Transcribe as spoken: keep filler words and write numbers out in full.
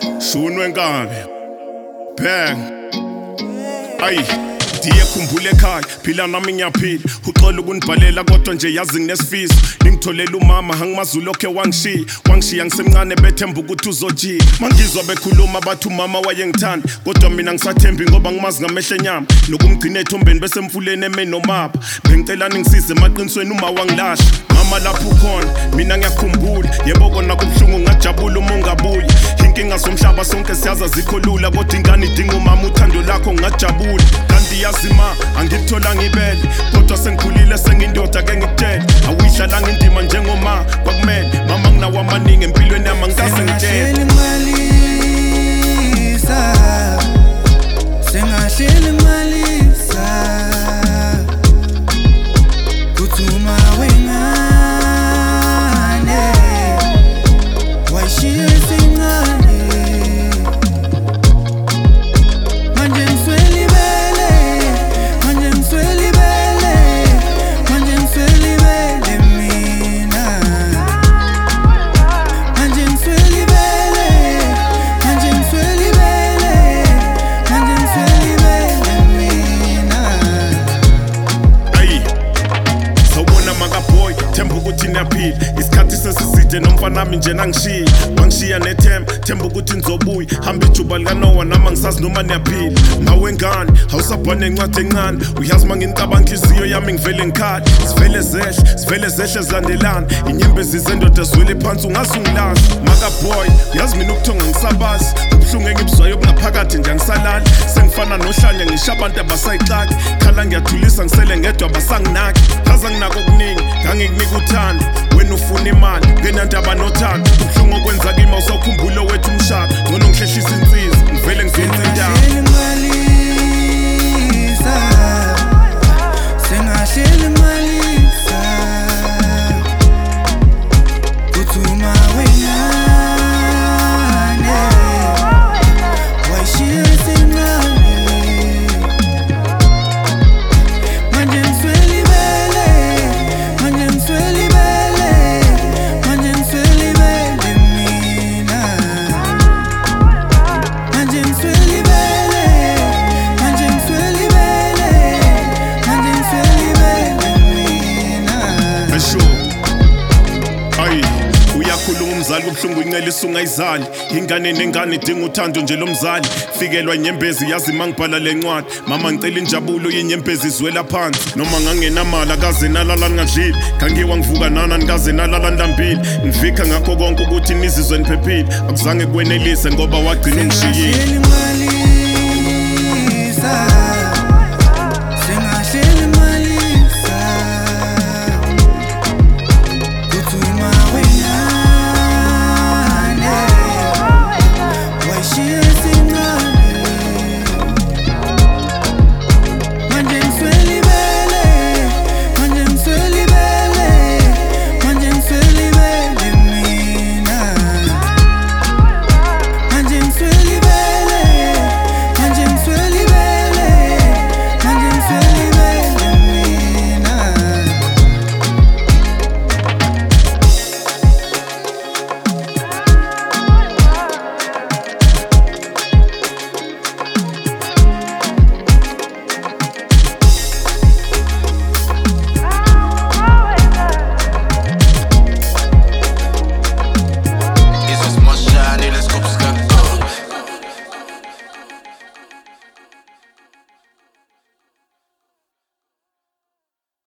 Shunwe Nkabi Bang Ayi Diye khumbule ekhaya phila nami ngiyaphila uxola ukunibhalela kodwa nje yazi nginesifiso ningitholela umama angimazulu okhe wangishiya wangishiya ngisemncane bethemba ukuthi uzojika mangizwa bekhuluma bathi umama wayengithanda kodwa mina ngisathembi ngoba ngimazi ngamehlo enyama nokumgcina ethombeni bese emfuleni emeni nomapha bengicela ningisize emaqinisweni uma wangilasha mama lapho ukhona mina ngiyakhumbula yebo kona kubhlungu ngajabula uma ungabuya inkinga zomhlaba sonke siyaza zikholula kodwa ingane idinga umama uthando lakho ngajabula kanti yazima angithola ngibele kodwa sengikhulile sengindoda ke ngikutshela awuyidlalanga indima njengoma kwakumele mama nginawo amaningi empilweni yami ngikaze ngitshela malisa sengahleli malisa kuthuma wengane wayishiye singane manje ngisweli bele manje ngisweli bele manje ngisweli bele mina manje ngisweli bele manje ngisweli bele manje ngisweli bele mina ayi sawubona makaboy themba ukuthi niyaphila isikhathi sesiside nomfana nami nje nangishiya wangishiya nethemba themba ukuthi nizobuya hamba ijuba likanowa nama ngisazi noma niyaphila ngawe ngane awusabhane encwadi encane uyazi mangicabanga inhliziyo yami ngivele ngikhala sivele zehle sivele zehle zilandelana inyembezi zendoda ezwele phansi ungazi ungilazi makaboy uyazi mina ukuthonga ngisabazi ubuhlungu engibuzwayo bungaphakathi nje angisalali sengifana nohlanya ngisho abantu abasayixaki khala ngiyathulisa ngisele ngedwa basanginaki kaza nginako okuningi ngangikunika uthando wena ufuna imali ngenandaba nothando ubuhlungu okwenza kimi awusawukhumbula wethu umshado ngcono ngihlehlisa insizwa ngivele ngizenze indaba sengahleli malisa kuthuma wengane wayishiye singane manje ngisweli bele manje ngisweli bele manje ngisweli bele mina manje ngisweli bele manje ngisweli bele manje ngisweli bele mina Asho Ayi uyakhuluma umzali kubhlungu incelisa ungayizali ingane nengane idinga uthando nje lomzali fikelwa inyembezi yazi mangibhala lencwadi mama ngicela injabulo yenyembezi izwela phansi noma ngangenamali akaze nalala ngadlili kangiwa ngivuka nana nikaze nalala ndambili ngivika ngakho konke ukuthi nizizwe niphephile akuzange kwenelise ngoba wagcina ungishiyile malisa